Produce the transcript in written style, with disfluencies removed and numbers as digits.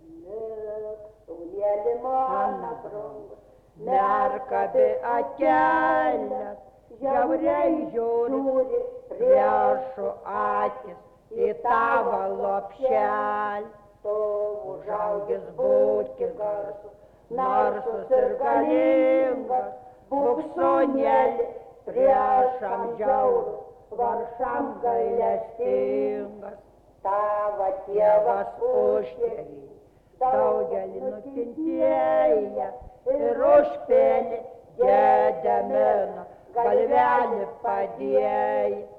Saulėlį mano brangus, merkabi akelės, žiauriai žiūri priešų akis į tavo lopšelį. Tu užaugęs būti garsus, narsus ir galingas, būk sūneli priešam žiaurus, vargšam gailestingas. Tavo tėvas užtėvė daugelį nukentėję ir užpėlė Gedimino galvelį padėjo.